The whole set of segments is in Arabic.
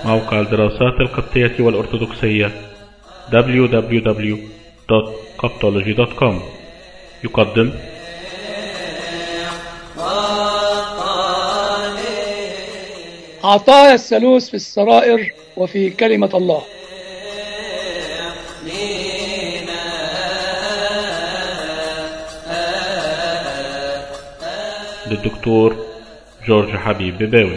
موقع الدراسات القبطية والأرثوذكسية www.coptology.com يقدم عطايا الثالوث في السرائر وفي كلمة الله. للدكتور جورج حبيب بباوي.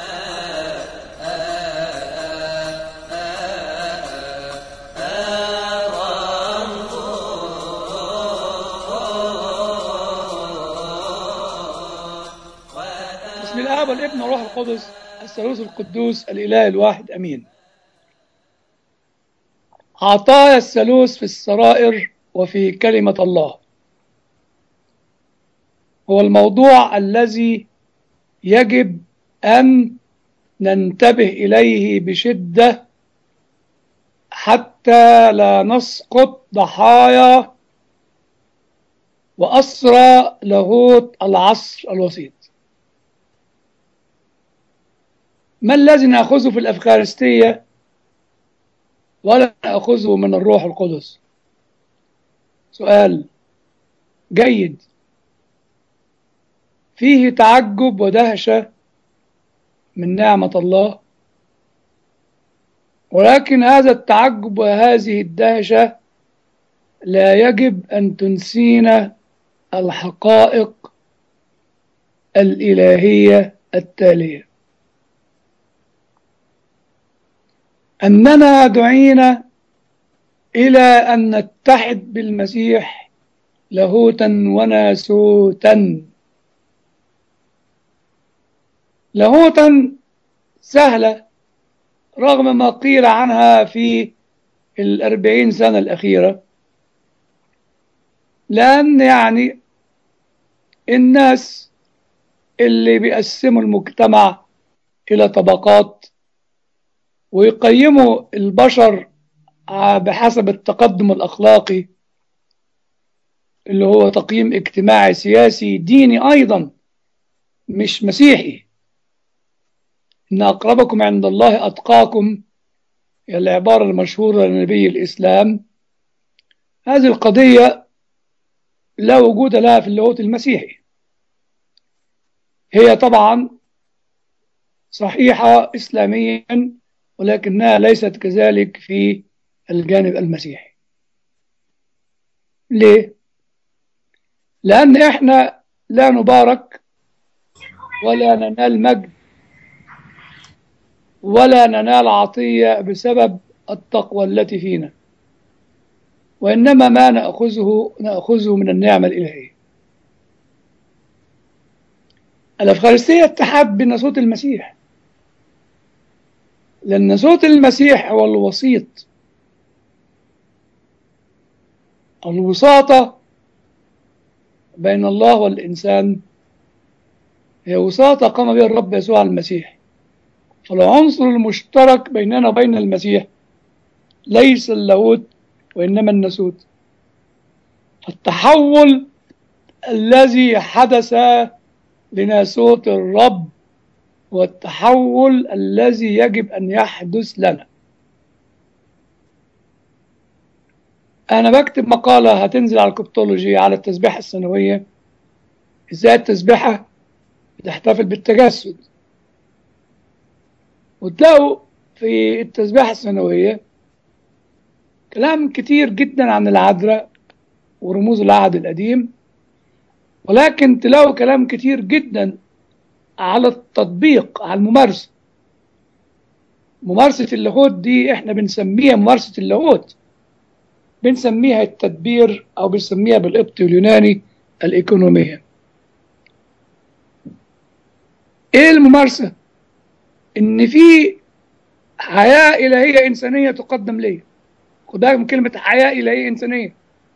بسم الله والابن والروح القدس الثالوث القدوس الإله الواحد أمين. عطايا الثالوث في السرائر وفي كلمة الله هو الموضوع الذي يجب أن ننتبه إليه بشدة حتى لا نسقط ضحايا وأسرى لاهوت العصر الوسيط. ما الذي نأخذه في الأفخارستية ولا نأخذه من الروح القدس؟ سؤال جيد فيه تعجب ودهشة من نعمة الله، ولكن هذا التعجب وهذه الدهشة لا يجب أن تنسينا الحقائق الإلهية التالية: أننا دعينا إلى أن نتحد بالمسيح لاهوتا وناسوتا. لاهوتا سهلة رغم ما قيل عنها في 40 سنة الأخيرة، لأن الناس اللي بيقسموا المجتمع إلى طبقات ويقيموا البشر بحسب التقدم الأخلاقي اللي هو تقييم اجتماعي سياسي ديني أيضا مش مسيحي. إن أقربكم عند الله أتقاكم هي العبارة المشهورة لنبي الإسلام. هذه القضية لا وجود لها في اللاهوت المسيحي. هي طبعا صحيحة إسلاميا ولكنها ليست كذلك في الجانب المسيحي. ليه؟ لأن إحنا لا نبارك ولا ننال مجد ولا ننال عطية بسبب التقوى التي فينا، وإنما ما نأخذه من النعمة الإلهية. الأفخارستية اتحاد بناسوت المسيح، لأن ناسوت المسيح هو الوسيط. الوساطة بين الله والإنسان هي وساطة قام بها الرب يسوع المسيح. فالعنصر المشترك بيننا وبين المسيح ليس اللاهوت وإنما الناسوت. فالتحول الذي حدث لناسوت الرب هو التحول الذي يجب أن يحدث لنا. أنا بكتب مقالة هتنزل على الكوبتولوجي على التسبيحة السنوية، إزاي التسبيحة بتحتفل بالتجسد. وتلاقوا في التسبيحة السنوية كلام كتير جدا عن العذراء ورموز العهد القديم، ولكن تلاقوا كلام كتير جدا على التطبيق، على الممارسة. ممارسة اللاهوت دي احنا بنسميها ممارسة اللاهوت، بنسميها التدبير أو بنسميها بالقبطي واليوناني الإيكونومية. إيه الممارسة؟ إن في حياة إلهية إنسانية تقدم لي. خد بالك من كلمة حياة إلهية إنسانية،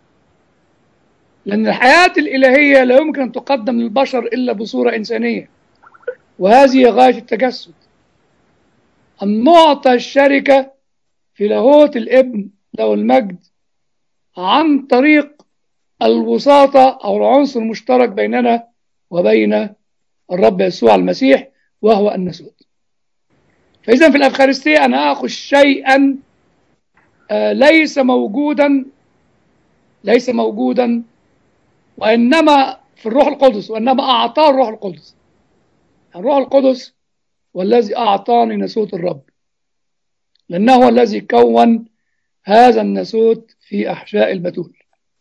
لأن الحياة الإلهية لا يمكن أن تقدم للبشر إلا بصورة إنسانية، وهذه غاية التجسد. أن نعطى الشركة في لاهوت الابن له المجد عن طريق الوساطة أو العنصر المشترك بيننا وبين الرب يسوع المسيح وهو الناسوت. فإذا في الأفخارستية أنا آخذ شيئا ليس موجودا وإنما في الروح القدس، وإنما أعطاه الروح القدس. الروح القدس والذي أعطاني ناسوت الرب، لأنه هو الذي كون هذا الناسوت في أحشاء البتول.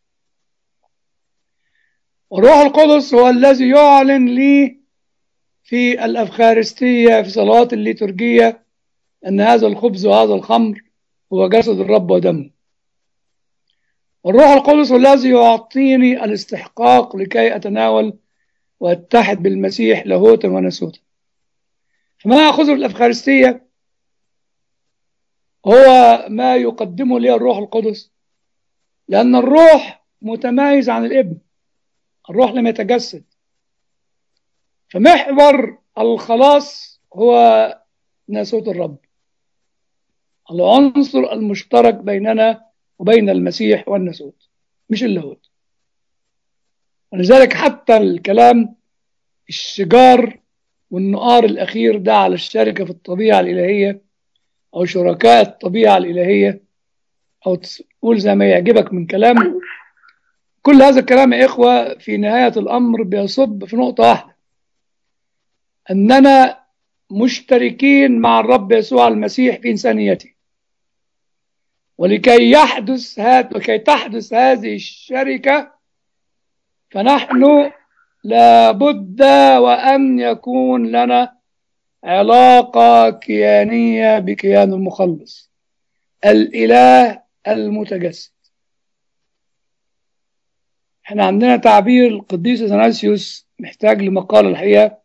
والروح القدس هو الذي يعلن لي في الأفخارستية في صلوات الليتورجية أن هذا الخبز وهذا الخمر هو جسد الرب ودمه. والروح القدس هو الذي يعطيني الاستحقاق لكي أتناول وأتحد بالمسيح لاهوتا وناسوتا. فما أخذه في الأفخارستية هو ما يقدمه لي الروح القدس، لأن الروح متميز عن الابن، الروح لم يتجسد. فمحور الخلاص هو ناسوت الرب، العنصر المشترك بيننا وبين المسيح والناسوت، مش اللاهوت. ولذلك حتى الكلام الشجار والنقار الأخير ده على الشركة في الطبيعة الإلهية أو شركاء الطبيعة الإلهية، أو تقول زي ما يعجبك من كلام، كل هذا الكلام يا إخوة في نهاية الأمر بيصب في نقطة واحدة، أننا مشتركين مع الرب يسوع المسيح في إنسانيته. ولكي تحدث هذه الشركة فنحن لابد وأن يكون لنا علاقة كيانية بكيان المخلص الإله المتجسد. احنا عندنا تعبير القديس اثناسيوس محتاج لمقال الحقيقة،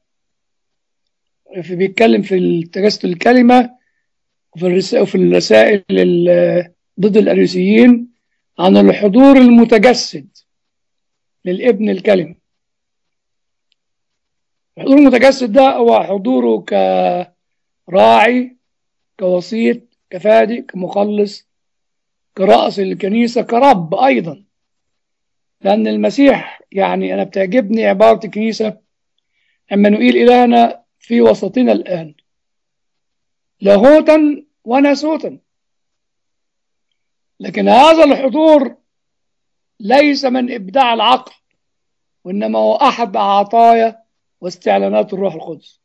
بيتكلم في التجسد الكلمة وفي الرسائل ضد الأريوسيين عن الحضور المتجسد للابن الكلمة. الحضور المتجسد ده هو حضوره كراعي، كوسيط، كفادي، كمخلص، كرأس الكنيسة، كرب أيضا. لأن المسيح، يعني أنا بتعجبني عبارة الكنيسة عمانوئيل إلهنا في وسطنا الآن لاهوتا وناسوتا. لكن هذا الحضور ليس من إبداع العقل، وإنما هو أحد عطايا واستعلانات الروح القدس.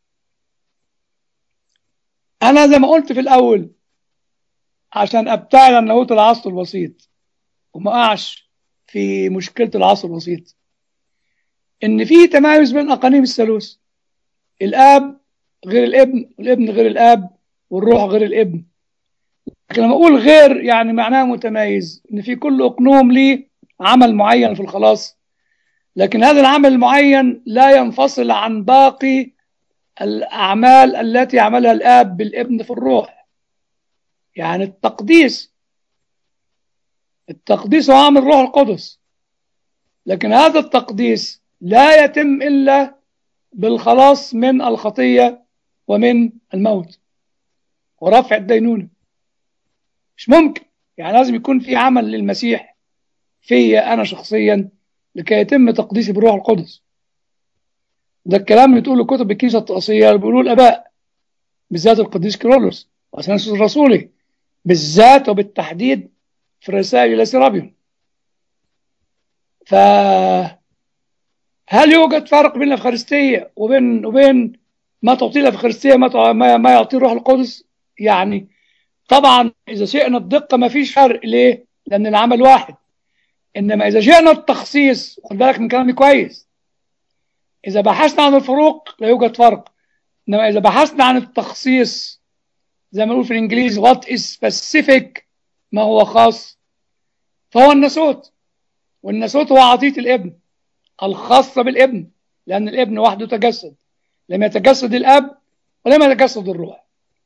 أنا زي ما قلت في الأول، عشان أبتعد عن لاهوت العصر الوسيط وما أقعش في مشكلة العصر الوسيط، إن في تمايز بين أقانيم الثالوث، الآب غير الابن والابن غير الآب والروح غير الابن. لكن لما أقول غير يعني معناه متميز، إن في كل أقنوم ليه عمل معين في الخلاص، لكن هذا العمل المعين لا ينفصل عن باقي الأعمال التي عملها الآب بالابن في الروح. يعني التقديس هو عمل الروح القدس، لكن هذا التقديس لا يتم إلا بالخلاص من الخطية ومن الموت ورفع الدينونة. مش ممكن، يعني لازم يكون في عمل للمسيح فيا أنا شخصيا لكي يتم تقديسي بالروح القدس. ده الكلام اللي تقوله كتب الكنيسة الطقسية اللي بيقولوه الآباء، بالذات القديس كيرلس وأثناسيوس الرسولي، بالذات وبالتحديد في الرسائل إلى سيرابيون. فهل يوجد فرق بين الأفخارستية وبين ما تعطيه الأفخارستية ما يعطيه الروح القدس؟ يعني طبعا إذا شئنا الدقة ما فيش فرق. ليه؟ لأن العمل واحد. إنما إذا شئنا التخصيص، خد بالك من كلامي كويس، إذا بحثنا عن الفروق لا يوجد فرق. إنما إذا بحثنا عن التخصيص، زي ما نقول في الإنجليزي what is specific، ما هو خاص، فهو الناسوت. والناسوت هو عطية الابن الخاصة بالابن، لأن الابن وحده تجسد، لم يتجسد الأب ولم يتجسد الروح.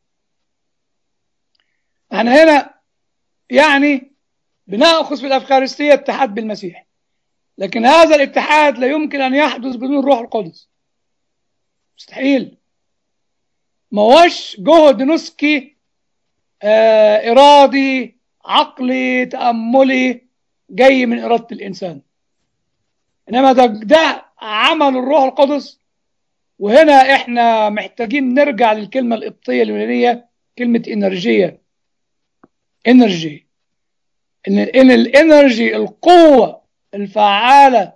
احنا هنا يعني بنأخذ في الأفخارستية اتحاد بالمسيح، لكن هذا الاتحاد لا يمكن أن يحدث بدون الروح القدس، مستحيل. ما هوش جهد نسكي إرادي عقلي تأملي جاي من إرادة الإنسان، إنما ده عمل الروح القدس وهنا احنا محتاجين نرجع للكلمة القبطية اليونانية، كلمة انرجية، انرجي، ان الانرجي، القوة الفعالة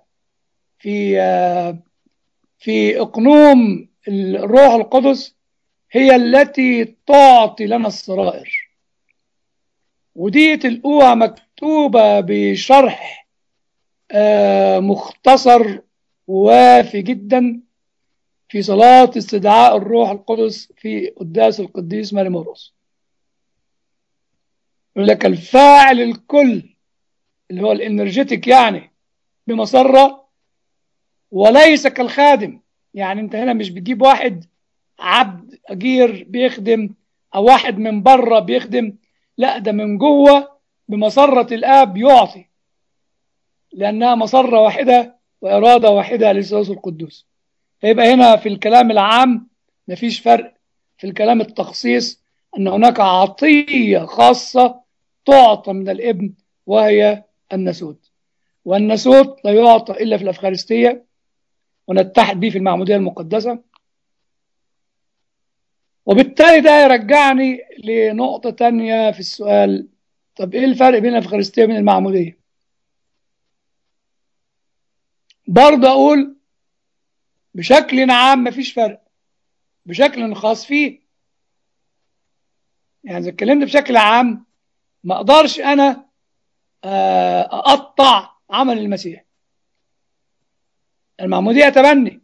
في اقنوم الروح القدس هي التي تعطي لنا السرائر. ودي تلقوها مكتوبة بشرح مختصر ووافي جدا في صلاة استدعاء الروح القدس في قداس القديس ماري مرقس. يقول لك الفاعل الكل اللي هو الانرجيتك، يعني بمسرة، وليس كالخادم. يعني انت هنا مش بتجيب واحد عبد أجير بيخدم أو واحد من بره بيخدم، لا، ده من جوه بمسرة الآب يعطي، لأنها مسرة واحدة وإرادة واحدة للثالوث القدوس. فيبقى هنا في الكلام العام مفيش فرق. في الكلام التخصيص أن هناك عطية خاصة تعطى من الابن وهي الناسوت، والناسوت لا يعطى إلا في الأفخارستية، ونتحد به في المعمودية المقدسة. وبالتالي ده يرجعني لنقطة تانية في السؤال: طب إيه الفرق بين الأفخارستية وبين المعمودية؟ برضه أقول بشكل عام مفيش فرق، بشكل خاص فيه. يعني إذا اتكلمت بشكل عام ما أقدرش أنا أقطع عمل المسيح. المعمودية تبني،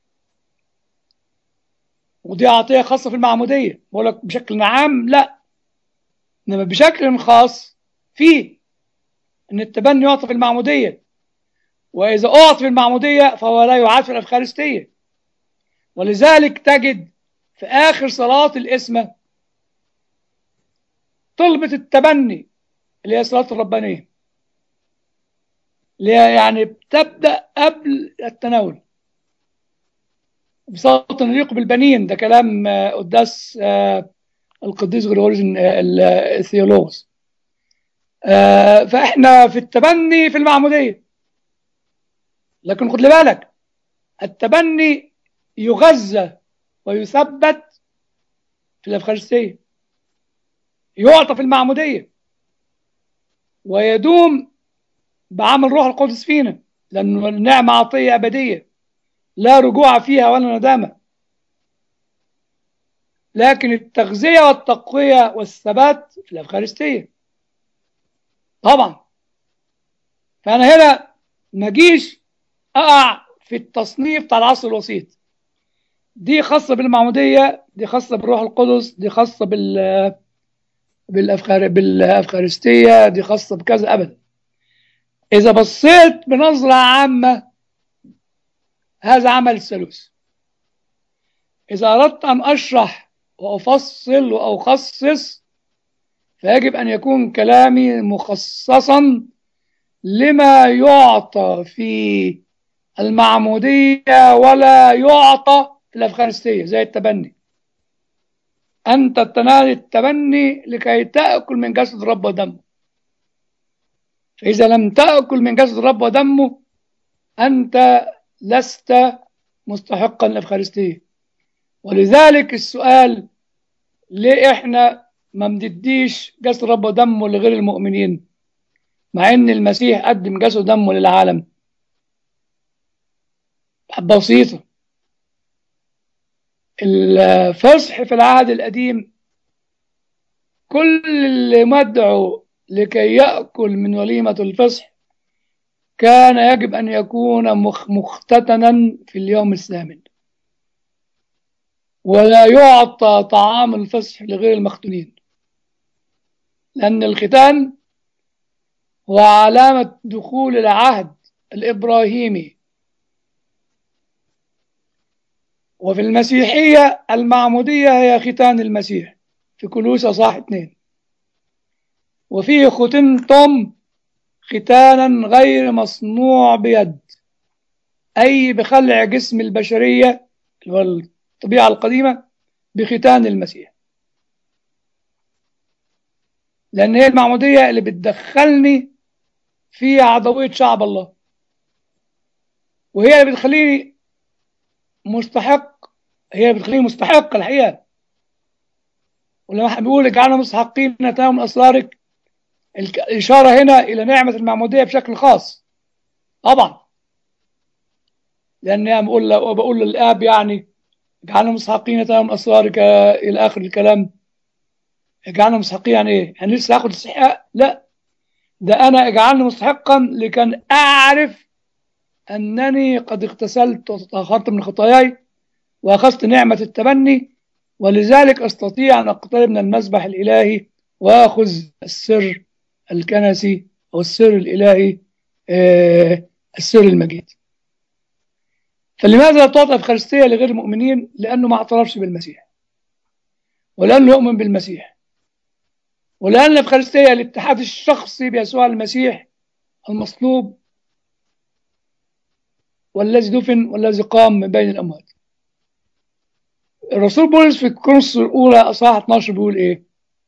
ودي عطية خاصة في المعمودية. بقول لك بشكل عام لا، إنما بشكل خاص فيه إن التبني يعطى في المعمودية، وإذا أعطي في المعمودية فهو لا يعاد في الأفخارستية. ولذلك تجد في آخر صلاة الإسمة طلبة التبني اللي هي صلاة الربانية، اللي هي يعني بتبدأ قبل التناول بصوت يليق بالبنين. ده كلام قداس القديس غريغوريوس الثيولوغوس. فإحنا في التبني في المعمودية، لكن خد لي بالك التبني يغذى ويثبت في الأفخارستية، يعطى في المعمودية، ويدوم بعمل روح القدس فينا، لأنه النعمة عطية أبدية لا رجوع فيها ولا ندامة. لكن التغذية والتقوية والثبات في الأفخارستية طبعا. فأنا هنا ما جيش أقع في التصنيف بتاع العصر الوسيط، دي خاصة بالمعمودية، دي خاصة بالروح القدس، دي خاصة بالأفخارستية، دي خاصة بكذا. أبدا. إذا بصيت بنظرة عامة هذا عمل الثالوث. إذا أردت أن أشرح وأفصل وأخصص فيجب أن يكون كلامي مخصصا لما يعطى في المعمودية ولا يعطى في الأفخارستية، زي التبني. أنت تنال التبني لكي تأكل من جسد الرب ودمه، فإذا لم تأكل من جسد الرب ودمه أنت لست مستحقا للأفخارستية. ولذلك السؤال: ليه إحنا ما بنديش جسد الرب ودمه لغير المؤمنين مع إن المسيح قدم جسد ودمه للعالم؟ بسيطة. الفصح في العهد القديم كل اللي مدعو لكي يأكل من وليمة الفصح كان يجب أن يكون مختتنا في اليوم الثامن، ولا يعطى طعام الفصح لغير المختونين، لأن الختان هو علامة دخول العهد الإبراهيمي. وفي المسيحية المعمودية هي ختان المسيح في كولوسى صح 2، وفيه ختنتم ختانا غير مصنوع بيد، أي بخلع جسم البشرية اللي هو الطبيعة القديمة بختان المسيح، لأن هي المعمودية اللي بتدخلني في عضوية شعب الله، وهي اللي بتخليني مستحق هي بتخليه مستحق الحقيقة. ولما احنا بنقول اجعلنا مستحقين نتناول من أسرارك، الإشارة هنا إلى نعمة المعمودية بشكل خاص طبعا، لأن أنا بقول للآب يعني اجعلنا مستحقين نتناول من أسرارك إلى آخر الكلام. اجعلنا مستحقين يعني إيه؟ يعني لسه هاخد استحقاق؟ لا، ده أنا اجعلني مستحقا لكي أعرف أنني قد اغتسلت وتطهرت من خطاياي وأخذت نعمة التبني، ولذلك أستطيع أن أقترب من المذبح الإلهي وأخذ السر الكنسي أو السر الإلهي، السر المجيد. فلماذا لا تعطى الإفخارستية لغير المؤمنين؟ لأنه ما اعترفش بالمسيح، ولأنه يؤمن بالمسيح، ولأن الإفخارستية الاتحاد الشخصي بيسوع المسيح المصلوب والذي دفن والذي قام من بين الأموات. الرسول بولس في كورنثوس الأولى أصحاح 12 بيقول إيه؟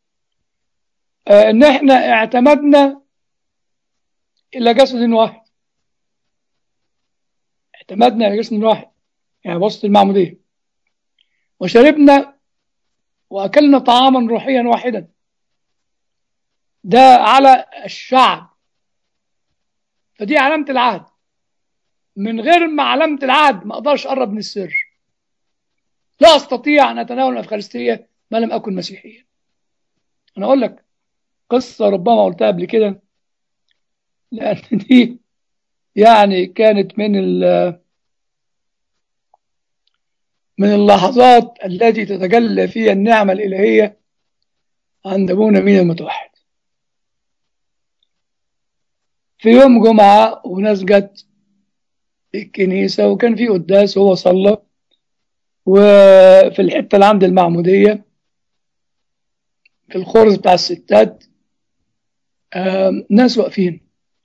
إن إحنا اعتمدنا إلى جسد واحد. اعتمدنا إلى جسد واحد يعني وسط المعمودية، وشربنا وأكلنا طعاما روحيا واحدا. ده على الشعب، فدي علامة العهد. من غير ما علامة العهد ما أقدرش أقرب من السر. لا أستطيع أن أتناول الأفخارستية ما لم أكن مسيحيا. أنا أقول لك قصة ربما قلتها قبل كده، لأن دي يعني كانت من اللحظات التي تتجلى فيها النعمة الإلهية عند أبونا مين المتوحد. في يوم جمعة وناس جت الكنيسة وكان في قداس، هو صلى، وفي الحتة اللي عند المعمودية في الخرز بتاع الستات ناس واقفين،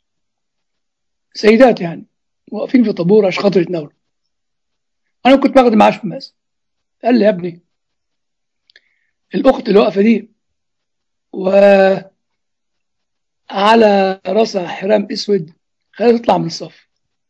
سيدات يعني، واقفين في طابور عشان خاطر يتناولوا. أنا كنت باخد معاه في الماس. قال لي يا ابني الأخت اللي واقفة دي وعلى راسها حرام أسود، خليها تطلع من الصف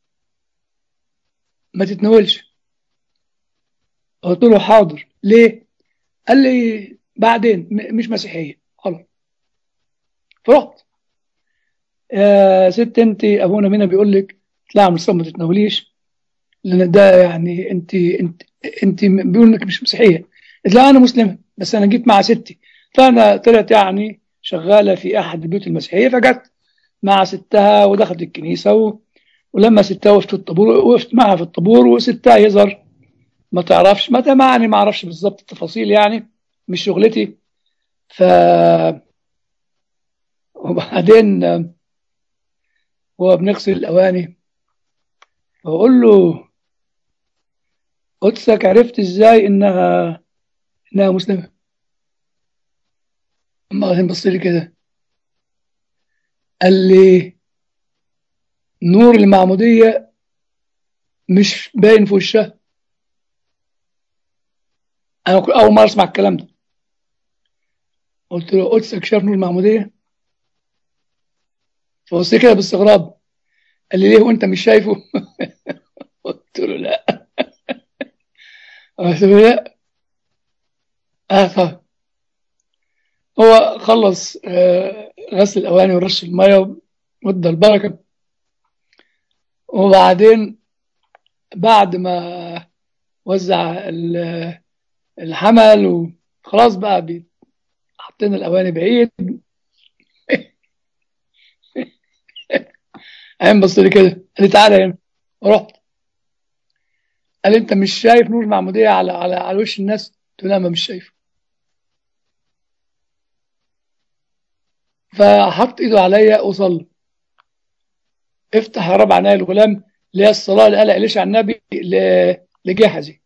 ما تتناولش. قلت له حاضر. ليه؟ قال لي بعدين مش مسيحية خلاص. فرحت. يا ست انت ابونا مينا بيقول لك اطلعي من الصف ما تتناوليش، لان ده يعني انت بيقول انك مش مسيحيه. قلت لها انا مسلمه بس انا جيت مع ستي. فانا طلعت يعني شغاله في احد البيوت المسيحيه، فجت مع ستها ودخلت الكنيسه ولما ستها وقفت في الطابور وقفت معها في الطابور، وستها يظهر ما تعرفش ما تمعني، ما اعرفش بالظبط التفاصيل يعني مش شغلتي. ف وبعدين هو بنغسل الاواني بقول له قدسك عرفت ازاي انها مسلمه؟ اما بعدين بص لي كده قال لي نور المعموديه مش باين في وشها. انا اول مره اسمع الكلام ده. قلت له قدسك شاف نور المعموديه؟ فبص لي كده باستغراب قال لي ليه وانت مش شايفه؟ قلت له لا. قلت له لا. طب هو خلص غسل الاواني ورش الميه وادى البركه، وبعدين بعد ما وزع الحمل وخلاص بقى حطينا الاواني بعيد. قام بص لي كده قال لي تعالى هنا. ورحت. قال لي انت مش شايف نور المعموديه على وش الناس؟ قلت له لا ما مش شايفه. فحط ايده عليا وصلى. افتح يا رب عناية الغلام اللي هي الصلاه اللي قالها إليشع النبي لجحزي،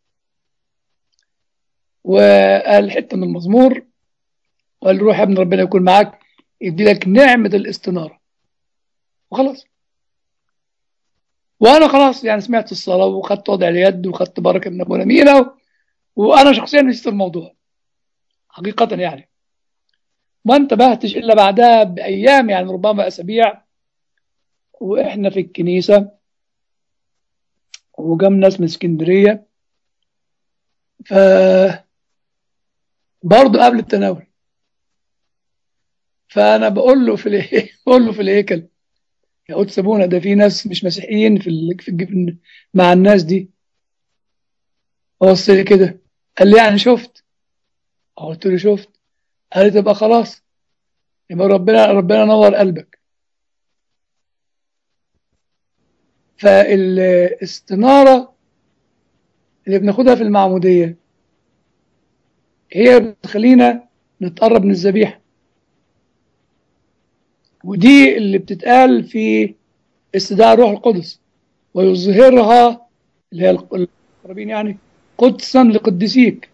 وقال حته من المزمور وقال روح يا ابن ربنا يكون معاك يدي لك نعمه الاستناره. وخلاص. وانا خلاص يعني سمعت الصلاه وخدت وضع اليد وخدت بركه من ابونا مينا، وانا شخصيا نسيت الموضوع حقيقه يعني. ما انتبهتش الا بعدها بايام يعني ربما اسابيع، واحنا في الكنيسه وجم ناس من اسكندريه ف برضه قبل التناول. فانا بقول له بقول له في الهيكل: يا قدس ابونا، ده في ناس مش مسيحيين مع الناس دي. هو بص لي كده، قال لي: يعني شفت؟ قلت له: شفت. قال لي: تبقى خلاص، يبقى ربنا نور قلبك. فالاستنارة اللي بناخدها في المعمودية هي بتخلينا نتقرب من الذبيحة، ودي اللي بتتقال في استدعاء الروح القدس ويظهرها، اللي هي القرابين يعني، قدسا لقدسيك.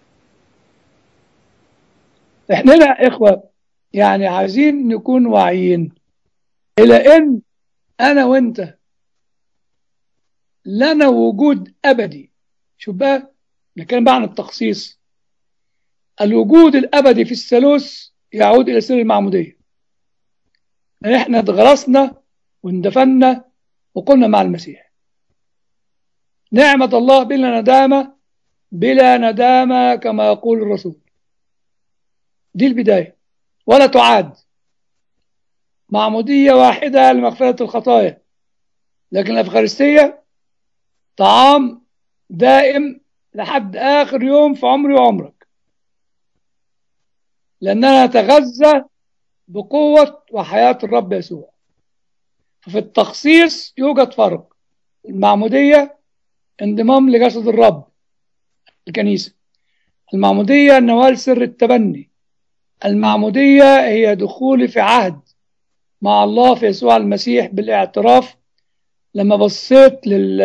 احنا يا إخوة يعني عايزين نكون واعيين إلى إن أنا وأنت لنا وجود أبدي. شوف بقى، نتكلم بقى عن التخصيص. الوجود الأبدي في الثالوث يعود إلى سر المعمودية، ان احنا اتغرسنا واندفنا وقلنا مع المسيح. نعمة الله بلا ندامة، بلا ندامة كما يقول الرسول. دي البداية، ولا تعاد. معمودية واحدة لمغفرة الخطايا، لكن الأفخارستية طعام دائم لحد آخر يوم في عمري وعمرك، لأننا نتغذى بقوة وحياة الرب يسوع. ففي التخصيص يوجد فرق. المعمودية انضمام لجسد الرب، الكنيسة. المعمودية نوال سر التبني. المعمودية هي دخولي في عهد مع الله في يسوع المسيح بالاعتراف. لما بصيت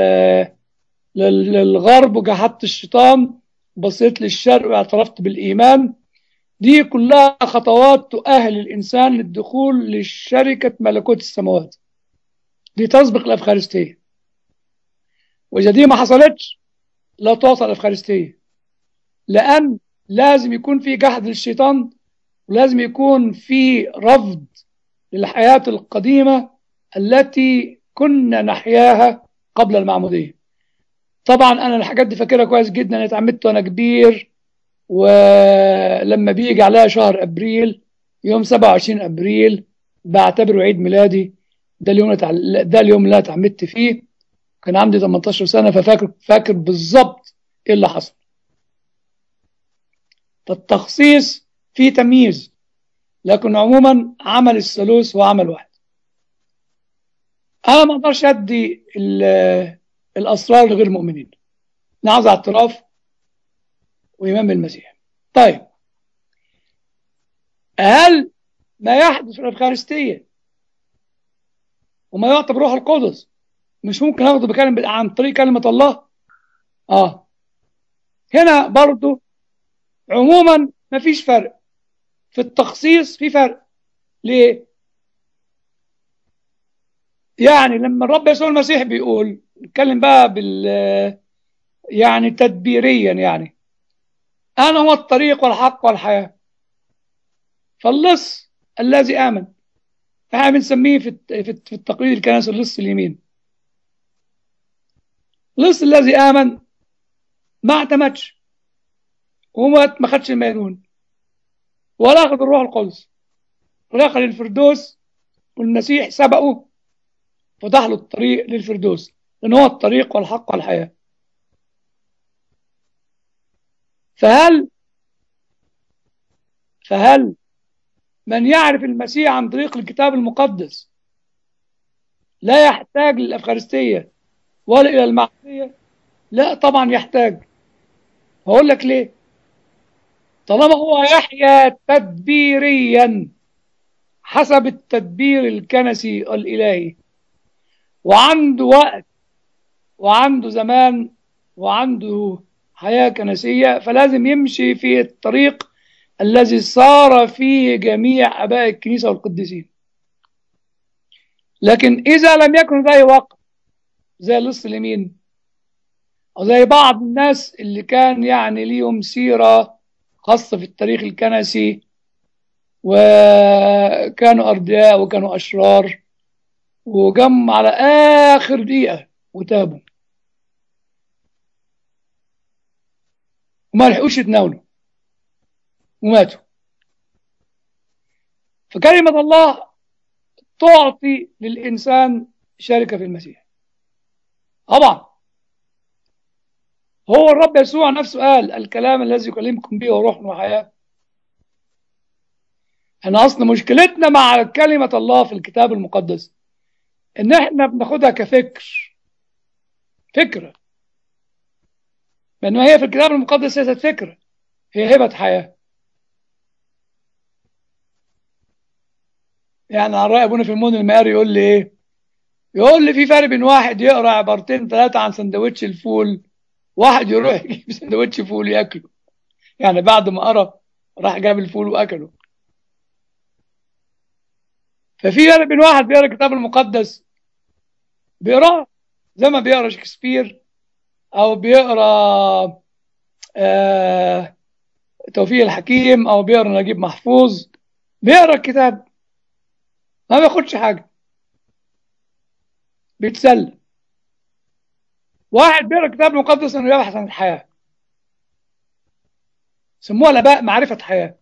للغرب وجحدت الشيطان، بصيت للشرق واعترفت بالإيمان. دي كلها خطوات تؤهل الإنسان للدخول لشركة ملكوت السماوات. دي تسبق الأفخارستية، وإذا دي ما حصلتش لا توصل الأفخارستية، لأن لازم يكون في جحد للشيطان، ولازم يكون في رفض للحياة القديمة التي كنا نحياها قبل المعمودية. طبعا أنا الحاجات دي فاكرها كويس جدا. أنا اتعمدت وأنا كبير، ولما بيجي عليها شهر أبريل، يوم 27 أبريل بعتبره عيد ميلادي. ده اليوم اللي أنا اتعمدت فيه. كان عندي 18 سنة، فاكر بالظبط إيه اللي حصل. فالتخصيص فيه تمييز، لكن عموما عمل الثالوث هو عمل واحد. انا ما اقدرش ادي الاسرار لغير المؤمنين. نعوز اعتراف وايمان بالمسيح. طيب، هل ما يحدث في الافخارستيه وما يعطى بروح القدس مش ممكن اخده عن طريق كلمه الله؟ هنا برضو عموما ما فيش فرق. في التخصيص في فرق. ليه؟ يعني لما الرب يسوع المسيح بيقول، نتكلم بقى يعني تدبيريا، يعني انا هو الطريق والحق والحياه. فاللص الذي امن، احنا بنسميه في التقليد الكنسي اللص اليمين. اللص الذي امن ما اعتمدش وما خدش الميرون ولا اخذ الروح القدس ولا اخذ الفردوس، والمسيح سبقه فتح له الطريق للفردوس، لان هو الطريق والحق والحياه. فهل فهل من يعرف المسيح عن طريق الكتاب المقدس لا يحتاج للافخارستيه ولا الى المعموديه؟ لا طبعا يحتاج. هقول لك ليه. طالما هو يحيا تدبيريا حسب التدبير الكنسي الإلهي، وعنده وقت وعنده زمان وعنده حياة كنسية، فلازم يمشي في الطريق الذي سار فيه جميع آباء الكنيسة والقديسين. لكن إذا لم يكن زي وقت، زي اللص اليمين، أو زي بعض الناس اللي كان يعني ليهم سيرة خاصة في التاريخ الكنسي، وكانوا أردياء وكانوا أشرار، وجم على آخر دقيقة وتابوا، وما لحقوش يتناولوا وماتوا. فكلمة الله تعطي للإنسان شركة في المسيح. طبعا هو الرب يسوع نفسه قال الكلام الذي يكلمكم به روح وحياة. احنا أصلا مشكلتنا مع كلمة الله في الكتاب المقدس إن احنا بناخدها كفكر، فكرة، بينما هي في الكتاب المقدس ليست فكرة، هي هبة حياة. يعني على رأي أبونا فيلمون المقاري يقول لي إيه؟ يقول لي في فرق بين واحد يقرأ عبارتين ثلاثة عن سندوتش الفول، واحد يروح يجيب سندوتش فول ياكله. يعني بعد ما قرأ راح جاب الفول وأكله. ففي فرق بين واحد بيقرأ الكتاب المقدس بيقرأ زي ما بيقرأ شكسبير أو بيقرأ توفيق الحكيم أو بيقرأ نجيب محفوظ، بيقرأ الكتاب ما بياخدش حاجة، بيتسلى. واحد بيقرأ الكتاب المقدس إنه يبحث عن الحياة، سموها الآباء معرفة حياة،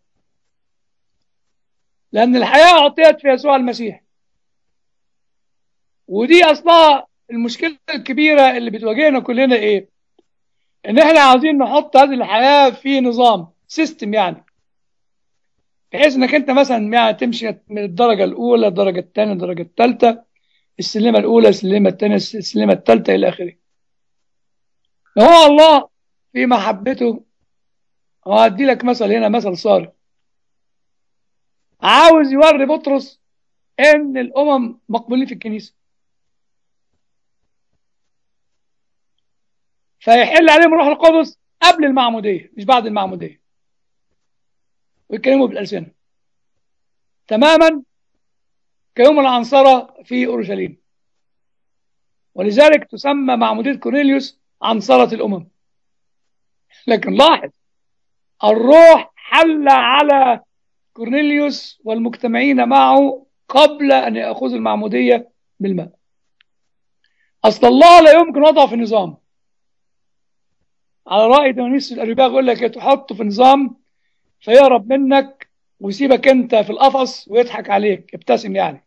لأن الحياة أعطيت في يسوع المسيح. ودي أصلها المشكلة الكبيرة اللي بتواجهنا كلنا، إيه؟ إن إحنا عاوزين نحط هذه الحياة في نظام سيستم، يعني بحيث إنك أنت مثلا يعني تمشي من الدرجة الأولى الدرجة الثانية الدرجة الثالثة، السلمة الأولى السلمة الثانية السلمة الثالثة إلى آخره. هو الله في محبته، وهدي لك مثل هنا، مثل صارف، عاوز يوري بطرس ان الامم مقبولين في الكنيسه، فيحل عليهم الروح القدس قبل المعموديه مش بعد المعموديه، ويتكلموا بالالسنه تماما كيوم العنصره في اورشليم. ولذلك تسمى معموديه كورنيليوس عنصره الامم. لكن لاحظ، الروح حل على كورنيليوس والمجتمعين معه قبل ان ياخذوا المعموديه بالماء. اصل الله لا يمكن وضعه في نظام. على رأي ديونيس الأريوباغ يقول لك تحطه في نظام فيهرب منك ويسيبك انت في القفص ويضحك عليك، ابتسم يعني.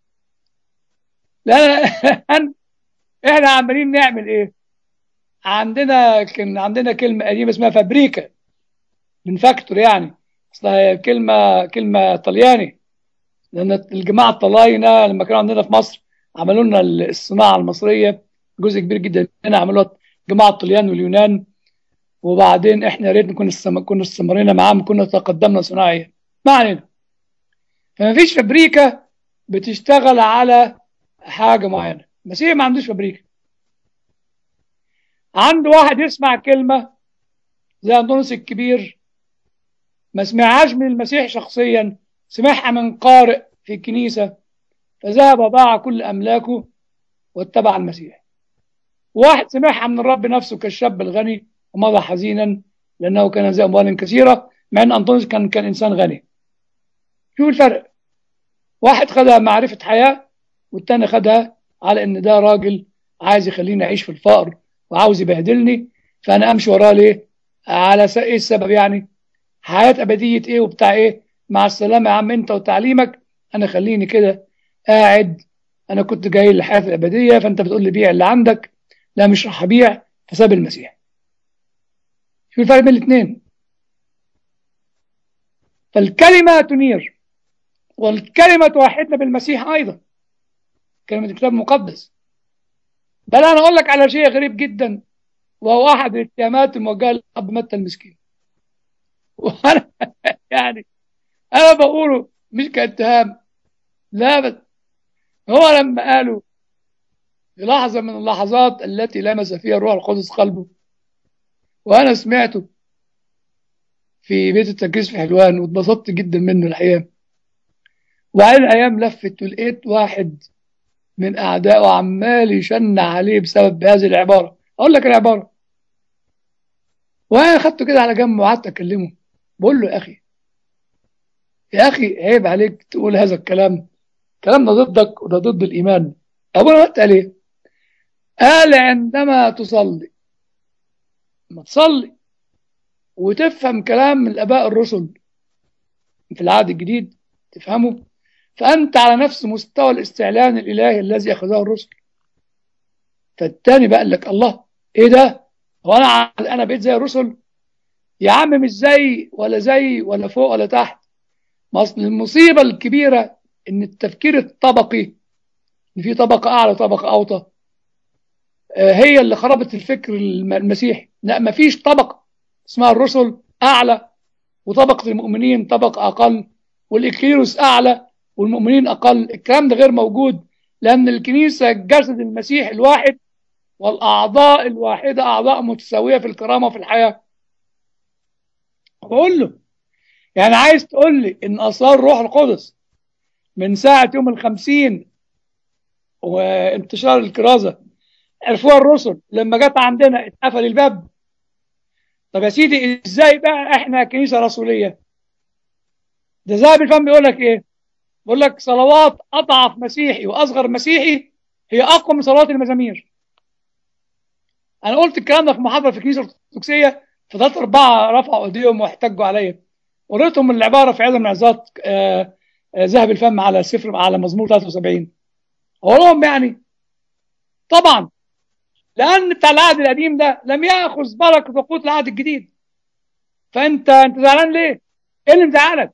لأن احنا عمالين نعمل ايه؟ كان عندنا كلمة قديمة اسمها فابريكا، من فاكتور يعني، اصلها كلمة طلياني، لأن الجماعة الطلاينة لما كانوا عندنا في مصر عملوا لنا الصناعة المصرية، جزء كبير جدا منها عملوها الجماعة الطليان واليونان، وبعدين احنا يا ريت كنا استمرينا معاهم، كنا تقدمنا صناعيا. ما علينا. فما فيش فابريكا بتشتغل على حاجه معينه. المسيح ما عندوش فابريكا. عنده واحد يسمع كلمه زي أنطونيوس الكبير، ما سمعهاش من المسيح شخصيا، سمعها من قارئ في الكنيسه، فذهب وباع كل املاكه واتبع المسيح. واحد سمعها من الرب نفسه كالشاب الغني ومضى حزينا لانه كان ذا اموال كثيره، مع ان أنطونيوس كان انسان غني. شو الفرق؟ واحد خدها معرفة حياة، والتاني خدها على ان ده راجل عايز يخليني اعيش في الفقر وعاوز يبهدلني، فانا امشي وراه ليه؟ على ايه السبب يعني؟ حياة ابدية ايه وبتاع ايه؟ مع السلامة يا عم انت وتعليمك، انا خليني كده قاعد، انا كنت جاي للحياة الابدية فانت بتقول لي بيع اللي عندك، لا مش راح ابيع، فساب المسيح. شو الفرق بين الاثنين؟ فالكلمة تنير، والكلمة توحدنا بالمسيح ايضا، كلمة الكتاب المقدس. بل انا اقول لك على شيء غريب جدا، وهو احد الاتهامات الموجهه للاب متى المسكين. وانا يعني انا بقوله مش كاتهام، لا، بس هو لما قالوا في لحظه من اللحظات التي لمس فيها الروح القدس قلبه، وانا سمعته في بيت التركيز في حلوان واتبسطت جدا منه الحقيقه. وبعدين الايام لفت ولقيت واحد من اعدائه عمال يشن عليه بسبب هذه العباره. اقول لك العباره، وانا خدته كده على جنب وقعدت اكلمه، بقول له يا اخي عيب عليك تقول هذا الكلام، الكلام ده ضدك وده ضد الايمان. ابونا وقت قال ايه؟ قال عندما تصلي، ما تصلي وتفهم كلام من الآباء الرسل في العهد الجديد تفهمه، فأنت على نفس مستوى الاستعلان الإلهي الذي أخذه الرسل. فالتاني بقى قال لك الله إيه ده؟ هو أنا بقيت زي الرسل؟ يا عم مش زي ولا فوق ولا تحت. ما أصل المصيبة الكبيرة إن التفكير الطبقي، إن في طبقة أعلى طبقة أوطى، هي اللي خربت الفكر المسيحي. لا، مفيش طبقة اسمها الرسل أعلى وطبقة المؤمنين طبقة أقل، والإكليروس أعلى والمؤمنين أقل. الكلام ده غير موجود، لأن الكنيسة جسد المسيح الواحد، والأعضاء الواحدة أعضاء متساوية في الكرامة وفي الحياة. بقول له يعني عايز تقول لي إن أسرار الروح القدس من ساعة يوم ال50 وانتشار الكرازة عرفوها الرسل، لما جت عندنا اتقفل الباب؟ طب يا سيدي ازاي بقى احنا كنيسة رسولية؟ ده ذهب الفم بيقول لك ايه؟ بيقول لك صلوات اضعف مسيحي واصغر مسيحي هي اقوى من صلوات المزامير. انا قلت الكلام ده في محاضره في الكنيسه الارثوذكسيه، فضلت 4 رفعوا ايديهم واحتجوا عليا، وريتهم العباره في عظم عظات ذهب الفم على سفر على مزمور 73. اقول لهم يعني طبعا لان بتاع العهد القديم ده لم ياخذ بركه وقوت العهد الجديد. فانت زعلان ليه؟ ايه اللي مزعلك؟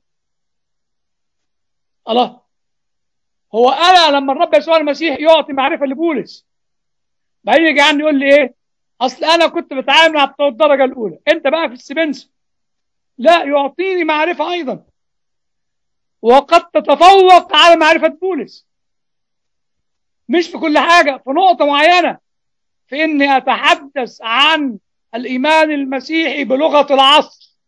الله، هو انا لما الرب يسوع المسيح يعطي معرفه لبولس بعدين يجي عني يقول لي ايه؟ اصل انا كنت بتعامل مع بتوع الدرجه الاولى، انت بقى في السبنس. لا، يعطيني معرفه ايضا، وقد تتفوق على معرفه بولس، مش في كل حاجه، في نقطه معينه، في اني اتحدث عن الايمان المسيحي بلغه العصر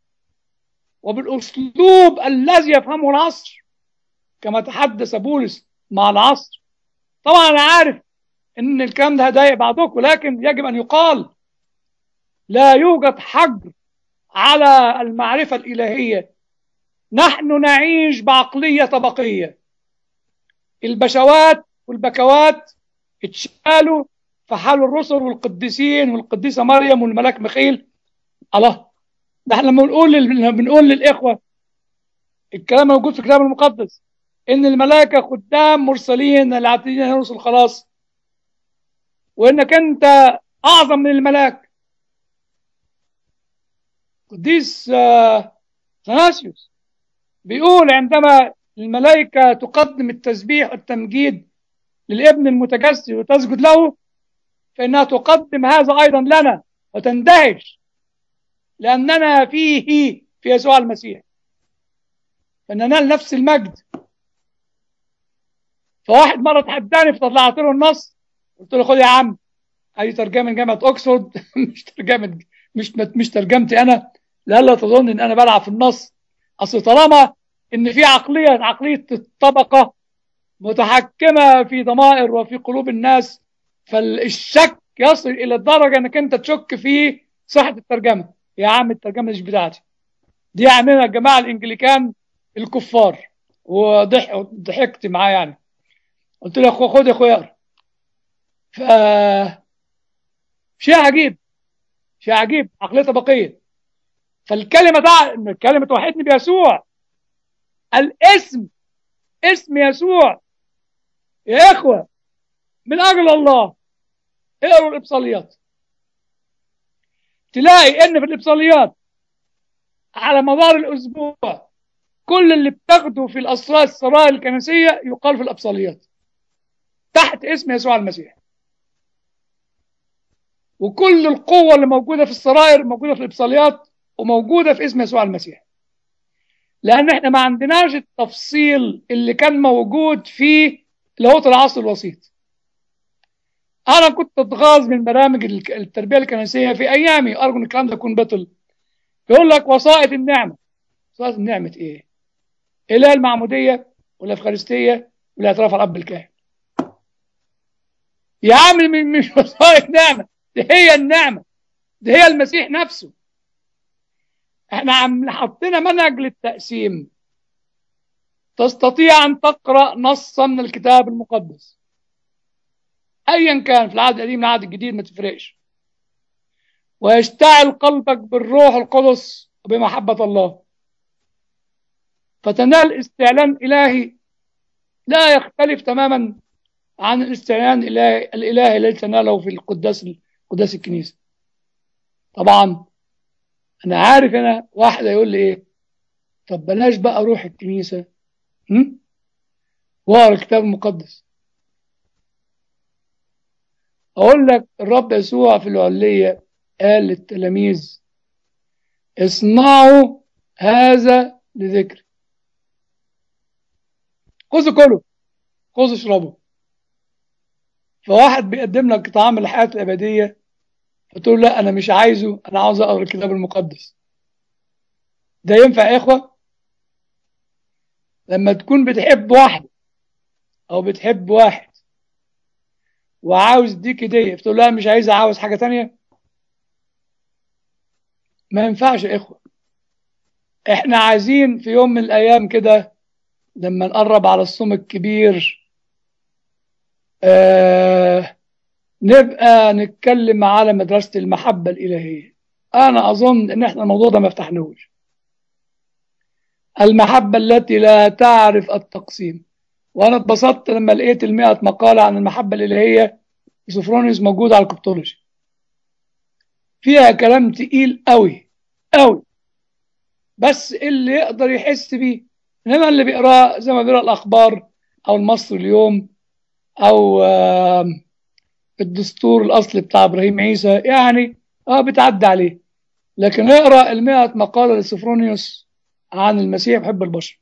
وبالاسلوب الذي يفهمه العصر، كما تحدث بولس مع العصر. طبعا انا عارف ان الكلام ده هيضايق بعضكم، لكن يجب ان يقال لا يوجد حجر على المعرفة الإلهية. نحن نعيش بعقلية طبقية. البشوات والبكوات اتشالوا في حال الرسل والقديسين والقديسة مريم والملاك ميخائيل. الله، ده احنا لما بنقول للإخوة الكلام موجود في الكتاب المقدس إن الملائكة خدام مرسلين العاتدين يرسل خلاص، وإنك أنت أعظم من الملاك. قديس ثناسيوس بيقول عندما الملائكة تقدم التسبيح والتمجيد للابن المتجسد وتسجد له، فإنها تقدم هذا أيضا لنا وتندهش لأننا فيه في يسوع المسيح، فننال نفس المجد. فواحد مرة تحداني فطلعت له النص، قلت له خد يا عم، هذه ترجمة من جامعة أكسفورد مش ترجمتي أنا، لألا تظن إن أنا بلعب في النص. أصل طالما إن في عقلية الطبقة متحكمة في ضمائر وفي قلوب الناس، فالشك يصل إلى الدرجة أنك أنت تشك في صحة الترجمة. يا عم الترجمة مش بتاعتي، دي عاملها الجماعة الإنجليكان الكفار، وضحكت معاه يعني. قلت له خد يا أخويا. ف شيء عجيب عقلية طبقية. الكلمة توحدني بيسوع، اسم يسوع يا إخوة من أجل الله. اقروا الإبصاليات تلاقي إن في الإبصاليات على مدار الأسبوع كل اللي بتاخده في السرائر الكنسية يقال في الإبصاليات تحت اسم يسوع المسيح، وكل القوة اللي موجودة في السرائر موجودة في الإبصاليات وموجودة في اسم يسوع المسيح، لأن احنا ما عندناش التفصيل اللي كان موجود في لاهوت العصر الوسيط. أنا كنت أتغاظ من برامج التربية الكنسية في أيامي، أرجو أن الكلام ده يكون بطل. يقول لك وسائط النعمة. وسائط النعمة إيه؟ إله المعمودية والأفخارستية والاعتراف على الأب الكاهن. يا عم مش وسائط نعمة، دي هي النعمة، دي هي المسيح نفسه. احنا حطينا منهج للتقسيم. تستطيع أن تقرأ نصا من الكتاب المقدس أيا كان في العهد القديم العهد الجديد ما تفرقش، ويشتعل قلبك بالروح القدس وبمحبة الله، فتنال استعلان إلهي لا يختلف تماما عن الاستعلان الإلهي الذي تناله في قداس الكنيسة. طبعا أنا عارف، أنا واحد يقول لي إيه، طب بلاش بقى أروح الكنيسة وأقرأ الكتاب المقدس. أقول لك الرب يسوع في العلية قال للتلاميذ اصنعوا هذا لذكري. خذوا كلوا، خذوا اشربوا. فواحد بيقدم لك طعام الحياة الأبدية فتقول لا أنا مش عايزه، أنا عاوز أقرأ الكتاب المقدس. ده ينفع يا إخوة؟ لما تكون بتحب واحد أو بتحب واحد وعاوز يديك هدية فتقول لا مش عايز، عاوز حاجة تانية، ما ينفعش يا إخوة. إحنا عايزين في يوم من الأيام كده لما نقرب على الصوم الكبير نبقى نتكلم على مدرسة المحبة الإلهية. أنا أظن إن إحنا الموضوع ده ما فتحناهوش. المحبة التي لا تعرف التقسيم. وأنا اتبسطت لما لقيت 100 مقالة عن المحبة الإلهية في سوفرونيوس موجودة على الكبتولوجي، فيها كلام تقيل قوي قوي، بس اللي يقدر يحس بيه. إنما اللي بيقراه زي ما بيقرأ الأخبار أو المصري اليوم أو الدستور الأصلي بتاع إبراهيم عيسى، يعني بتعدي عليه. لكن اقرأ 100 مقالة لسوفرونيوس عن المسيح بحب البشر.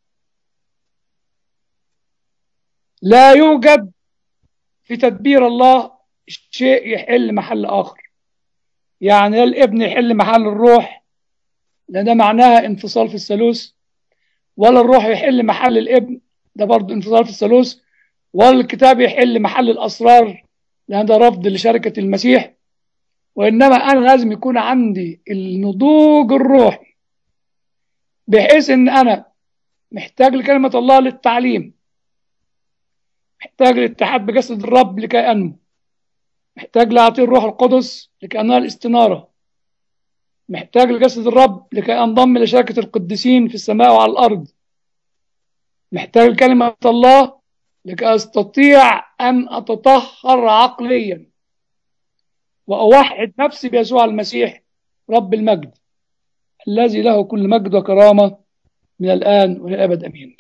لا يوجد في تدبير الله شيء يحل محل آخر، يعني لا الابن يحل محل الروح لأن ده معناها انفصال في الثالوث، ولا الروح يحل محل الابن ده برضه انفصال في الثالوث، ولا الكتاب يحل محل الأسرار لأن ده رفض لشركة المسيح. وإنما أنا لازم يكون عندي النضوج الروحي بحيث إن أنا محتاج لكلمة الله للتعليم، محتاج للاتحاد بجسد الرب لكي أنمو، محتاج لأعطيه الروح القدس لكي أنال الاستنارة، محتاج لجسد الرب لكي أنضم لشركة القديسين في السماء وعلى الأرض، محتاج لكلمة الله لكي أستطيع أن أتطهر عقليا وأوحد نفسي بيسوع المسيح رب المجد الذي له كل مجد وكرامة من الآن وللأبد أمين.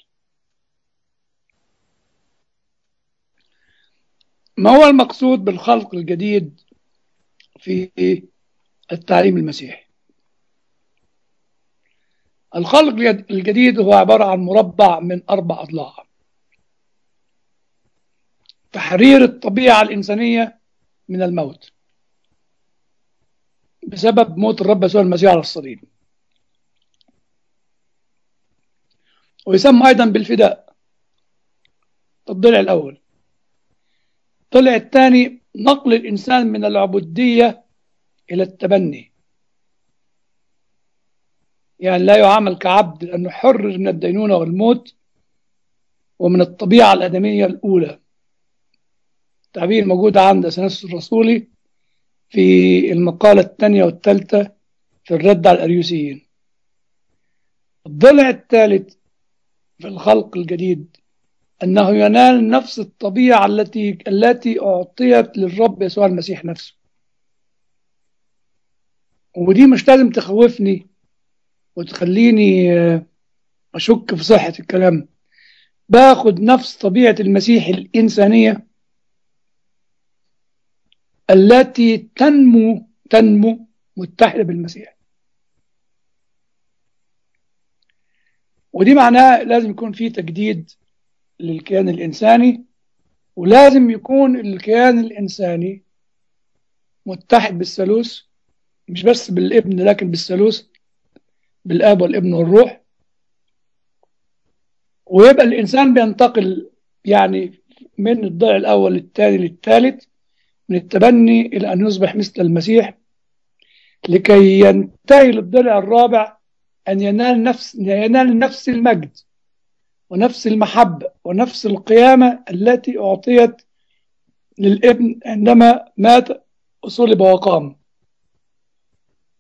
ما هو المقصود بالخلق الجديد في التعليم المسيحي؟ الخلق الجديد هو عبارة عن مربع من 4 أضلاع: تحرير الطبيعة الإنسانية من الموت بسبب موت الرب يسوع المسيح على الصليب، ويسمى أيضا بالفداء. الضلع الأول. الضلع الثاني نقل الإنسان من العبودية إلى التبني، يعني لا يعامل كعبد لأنه حرر من الدينونة والموت ومن الطبيعة الآدمية الأولى. تعبير موجود عند أثناسيوس الرسولي في المقالة 2 و3 في الرد على الأريوسيين. الضلع الثالث في الخلق الجديد أنه ينال نفس الطبيعة التي أعطيت للرب يسوع المسيح نفسه. ودي مش لازم تخوفني وتخليني أشك في صحة الكلام. باخد نفس طبيعة المسيح الإنسانية التي تنمو متحدة بالمسيح. ودي معناها لازم يكون في تجديد للكيان الإنساني، ولازم يكون الكيان الإنساني متحد بالثالوث، مش بس بالابن لكن بالثالوث، بالآب والابن والروح. ويبقى الإنسان بينتقل يعني من الضلع الأول للثاني للثالث، من التبني إلى أن يصبح مثل المسيح، لكي ينتهي للضلع الرابع أن ينال نفس المجد ونفس المحبة ونفس القيامة التي أعطيت للابن عندما مات وصلب وقام.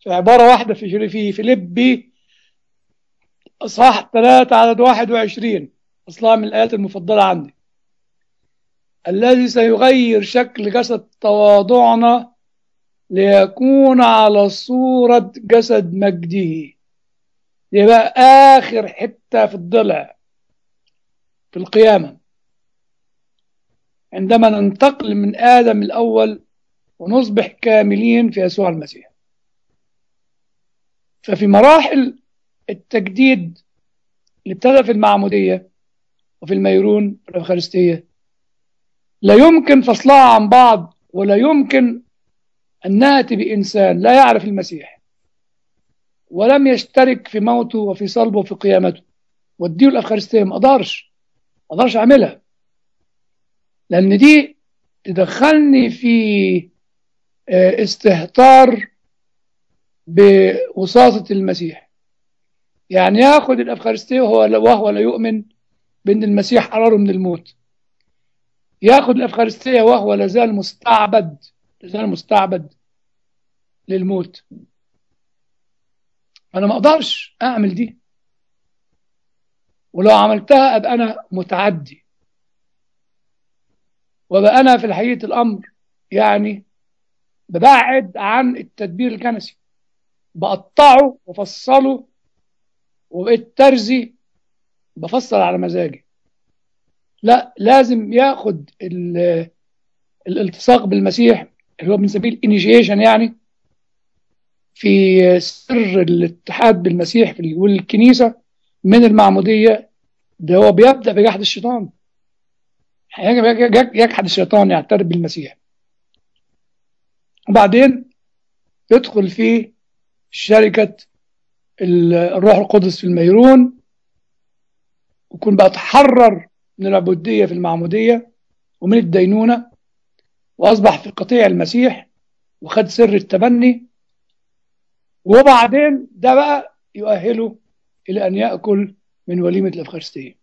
في عبارة واحدة في فيليبي أصحاح 3 عدد 21، أصلها من الآيات المفضلة عندي: الذي سيغير شكل جسد تواضعنا ليكون على صورة جسد مجده. يبقى آخر حتة في الضلع في القيامة، عندما ننتقل من آدم الأول ونصبح كاملين في يسوع المسيح. ففي مراحل التجديد اللي ابتدى في المعمودية وفي الميرون والأفخارستية لا يمكن فصلها عن بعض، ولا يمكن أن نأتي بإنسان لا يعرف المسيح ولم يشترك في موته وفي صلبه وفي قيامته واديه الأفخارستية. ما أقدرش أعملها، لأن دي تدخلني في استهتار بوساطة المسيح. يعني ياخد الأفخارستية وهو لا يؤمن بأن المسيح حرره من الموت، ياخد الأفخارستية وهو لازال مستعبد للموت. أنا ما أقدرش أعمل دي، ولو عملتها أبقى أنا متعدي، وأبقى أنا في الحقيقة الأمر يعني ببعد عن التدبير الكنسي، بقطعه وفصله، وبقيت ترزي بفصل على مزاجي. لا، لازم ياخد الالتصاق بالمسيح اللي هو بنسميه الانيشيشن، يعني في سر الاتحاد بالمسيح والكنيسة من المعمودية. ده هو بيبدأ بجحد الشيطان، يجحد الشيطان، يعترف بالمسيح، وبعدين يدخل في شركة الروح القدس في الميرون، ويكون بقى تحرر من العبودية في المعمودية ومن الدينونة، وأصبح في قطيع المسيح وخد سر التبني. وبعدين ده بقى يؤهله إلى أن يأكل من وليمة الأفخارستية.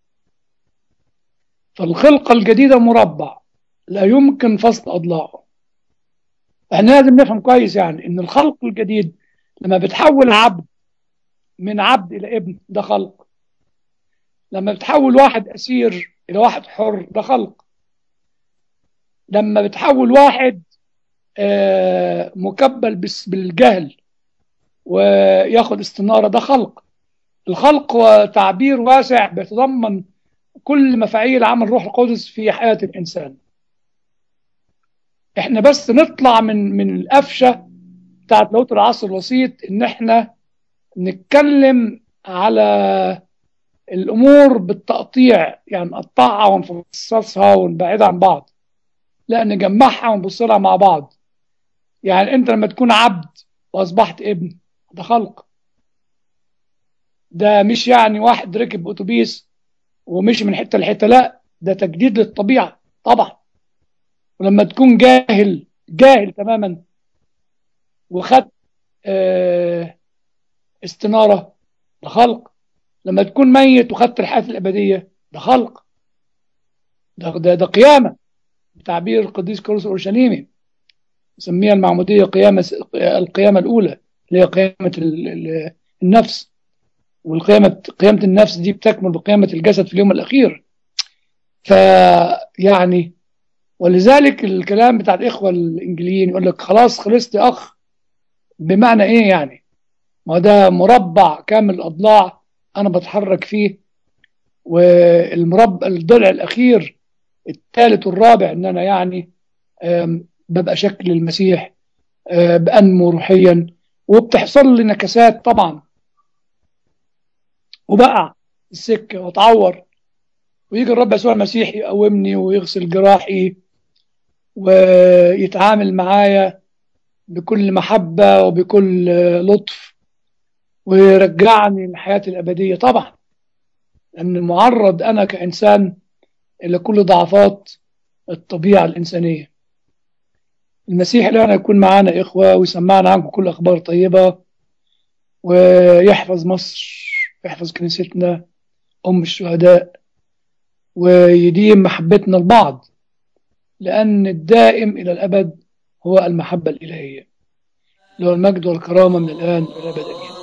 فالخلقة الجديدة مربع لا يمكن فصل أضلاعه. احنا لازم نفهم كويس يعني إن الخلق الجديد لما بتحول عبد من عبد إلى ابن ده خلق، لما بتحول واحد أسير إلى واحد حر ده خلق، لما بتحول واحد مكبل بالجهل وياخد استنارة ده خلق. الخلق هو تعبير واسع بيتضمن كل مفاعيل عمل روح القدس في حياة الإنسان. احنا بس نطلع من القفشة بتاعت لوط العصر الوسيط، ان احنا نتكلم على الامور بالتقطيع، يعني نقطعها ونفصصها ونبعدها عن بعض، لا نجمعها ونبص لها مع بعض. يعني انت لما تكون عبد واصبحت ابن ده خلق، ده مش يعني واحد ركب اتوبيس ومشي من حته لحته، لا ده تجديد للطبيعه طبعا. ولما تكون جاهل تماما وخدت استناره ده خلق. لما تكون ميت وخدت الحياه الابديه ده خلق. ده قيامه بتعبير القديس كيرلس الاورشليمي، يسميها المعموديه القيامه الاولى، اللي هي قيامه النفس. قيامه النفس دي بتكمل بقيامه الجسد في اليوم الاخير. فيعني ولذلك الكلام بتاع الاخوه الانجليين يقول لك خلاص خلصت يا اخ، بمعنى ايه يعني؟ ما ده مربع كامل الاضلاع انا بتحرك فيه، والمربع الضلع الاخير الثالث والرابع ان انا يعني ببقى شكل المسيح، بأنمو روحيا، وبتحصل لي نكسات طبعا، وبقع السكه واتعور، ويجي الرب يسوع المسيح يقومني ويغسل جراحي ويتعامل معايا بكل محبة وبكل لطف ويرجعني للحياة الأبدية طبعا، لأن معرض أنا كإنسان إلى كل ضعفات الطبيعة الإنسانية. المسيح الآن يكون معنا إخوة ويسمعنا عنكم كل أخبار طيبة، ويحفظ مصر، يحفظ كنيستنا أم الشهداء، ويديم محبتنا لبعض، لأن الدائم إلى الأبد هو المحبة الإلهية. له المجد والكرامة من الآن إلى أبد. آمين.